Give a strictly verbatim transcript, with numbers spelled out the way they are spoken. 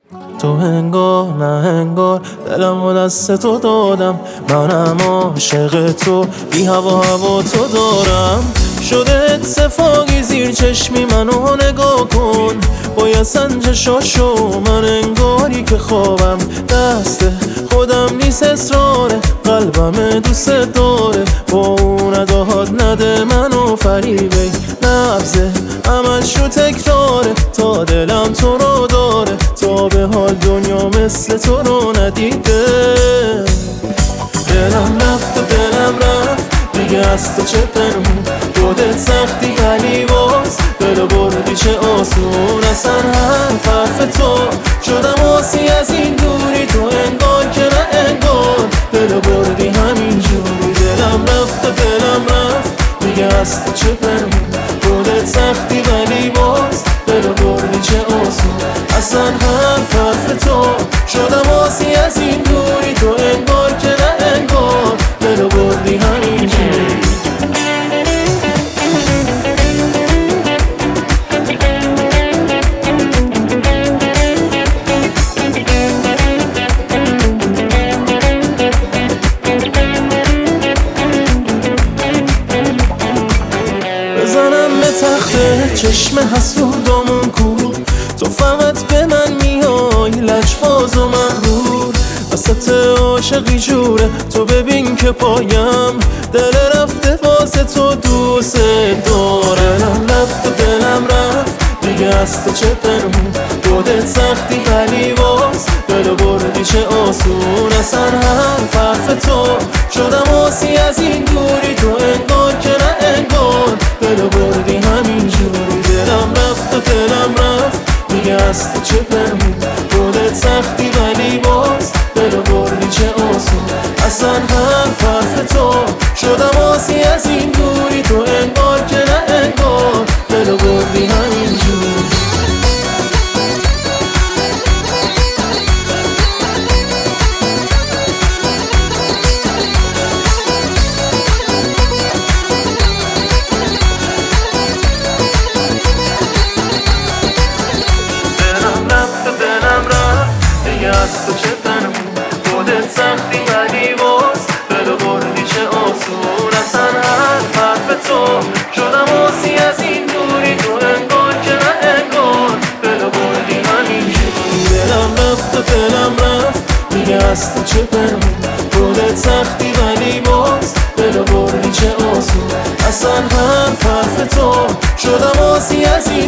تو انگار نه انگار دلم و دست تو دادم، منم عاشق تو بی هوا هوا تو دارم. شده اتفاقی زیر چشمی منو نگاه کن، باید سنجشاشو من انگاری که خوابم دست خودم نیست اصراره، قلبم دوست داره با اون نداد نده منو فریبه نبزه عملش رو تکراره تا دلم تو رو داره، تا به حال دنیا مثل تو رو ندیده. دلم رفت و دلم رفت دیگه از تو چه پنهون، خودت سختی ولی باز دلو بردی چه آسون، اصلا حرف حرف تو شدم آسی از این دوری، تو انگار که نه انگار دلو بردی همین جوری. دلم رفت و دلم رفت دیگه از تو چه پنهون، خودت سختی ولی باز دلو بردی چه آسون، اصلا حرف حرف تو شدم آسی از این دوری، تو انگار که نه انگار دلو بردی همین جوری. بزنم به تخته چشم حسودامون کور، تو فقط به من میای لجباز و مغرور، وسط عاشقی جوره تو ببین که پایم دل رفته واسه تو دوست داره. دلم رفت و دلم رفت دیگه از تو چه پنهون، خودت سختی ولی باز دلو بردی چه آسون، اصلا حرف حرف تو شدم آسی از این دوری، تو انگار که نه انگار دلو بردی همین جوری. دلم رفت و دلم رفت دیگه از تو چه پنهون، خودت سختی ولی باز دلو بردی چه آسون، اصلا حرف حرف تو شدم آسی از این دوری، تو انگار که نه انگار دلو بردی همین جوری. از تو چه پنهون، خودت سختی ولی باز دلو بردی چه آسون، اصلا حرف حرف تو شدم آسی از این دوری، تو انگار که نه انگار دلو بردی همین جوری. دلم رفت و دلم رفت دیگه از تو چه پنهون، خودت سختی ولی باز دلو بردی چه آسون، اصلا حرف حرف تو شدم آسی از این